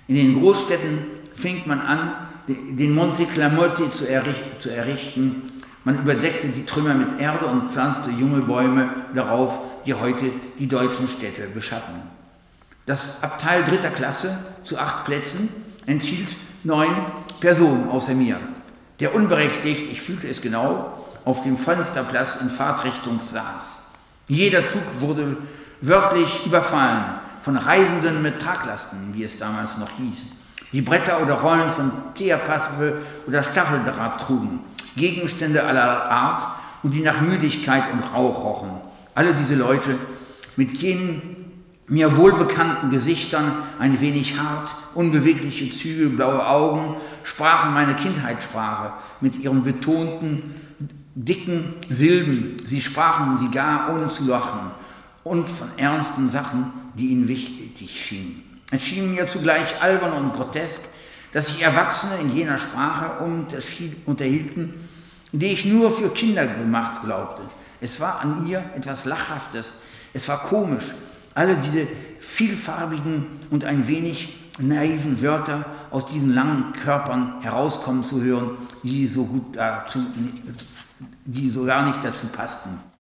In den Großstädten fing man an, den Monte Clamotti zu errichten. Man überdeckte die Trümmer mit Erde und pflanzte junge Bäume darauf, die heute die deutschen Städte beschatten. Das Abteil 3. Klasse zu 8 Plätzen enthielt 9 Personen außer mir, der unberechtigt, ich fühlte es genau, auf dem Fensterplatz in Fahrtrichtung saß. Jeder Zug wurde wörtlich überfallen von Reisenden mit Traglasten, wie es damals noch hieß, die Bretter oder Rollen von Teerpappe oder Stacheldraht trugen, Gegenstände aller Art und die nach Müdigkeit und Rauch rochen. Alle diese Leute mit jenen mir wohlbekannten Gesichtern, ein wenig hart, unbewegliche Züge, blaue Augen, sprachen meine Kindheitssprache mit ihren betonten, dicken Silben. Sie sprachen sie gar ohne zu lachen und von ernsten Sachen, die ihnen wichtig schienen. Es schien mir zugleich albern und grotesk, dass sich Erwachsene in jener Sprache unterhielten, die ich nur für Kinder gemacht glaubte. Es war an ihr etwas Lachhaftes, es war komisch, alle diese vielfarbigen und ein wenig naiven Wörter aus diesen langen Körpern herauskommen zu hören, die so gar nicht dazu passten.